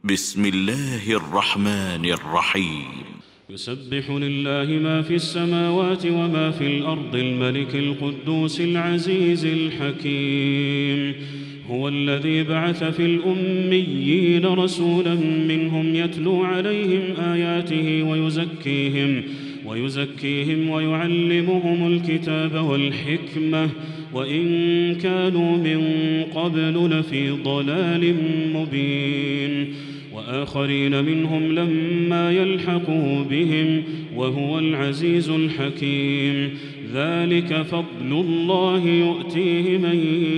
بسم الله الرحمن الرحيم. يسبح لله ما في السماوات وما في الأرض الملك القدوس العزيز الحكيم. هو الذي بعث في الأميين رسولا منهم يتلو عليهم آياته ويزكيهم ويعلمهم الكتاب والحكمة وإن كانوا من قبل لفي ضلال مبين، وآخرين منهم لما يلحقوا بهم وهو العزيز الحكيم. ذلك فضل الله يؤتيه من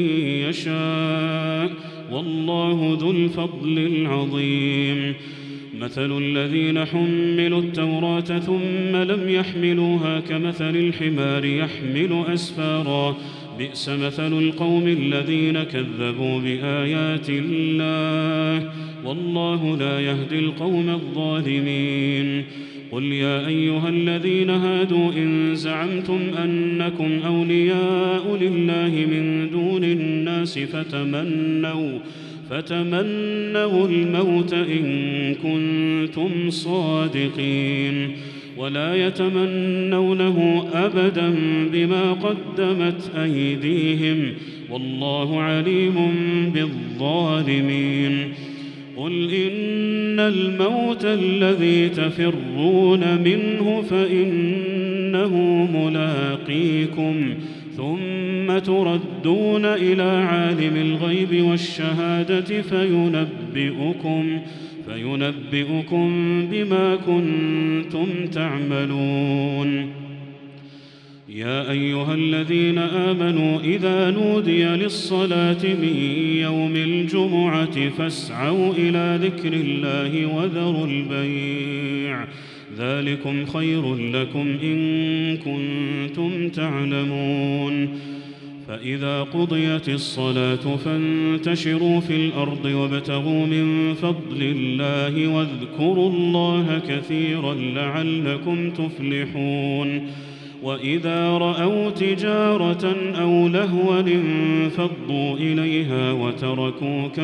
يشاء والله ذو الفضل العظيم. مثل الذين حملوا التوراة ثم لم يحملوها كمثل الحمار يحمل أسفارا، بئس مثل القوم الذين كذبوا بآيات الله والله لا يهدي القوم الظالمين. قل يا أيها الذين هادوا إن زعمتم أنكم أولياء لله من دون الناس فتمنوا الموت إن كنتم صادقين، ولا يتمنونه أبدا بما قدمت أيديهم والله عليم بالظالمين. قل إن الموت الذي تفرون منه فإنه ملاقيكم ثم تردون إلى عالم الغيب والشهادة فينبئكم بما كنتم تعملون. يا أيها الذين آمنوا إذا نودي للصلاة من يوم الجمعة فاسعوا إلى ذكر الله وذروا البيع، ذلكم خير لكم إن كنتم تعلمون. فإذا قضيت الصلاة فانتشروا في الأرض وابتغوا من فضل الله واذكروا الله كثيرا لعلكم تفلحون. وإذا رأوا تجارة أو لهوا انفضوا إليها وتركوك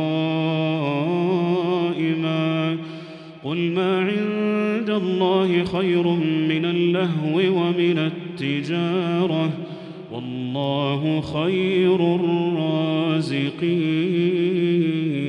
قائما. قل ما عند الله خير من اللهو ومن التجارة والله خير الرازقين.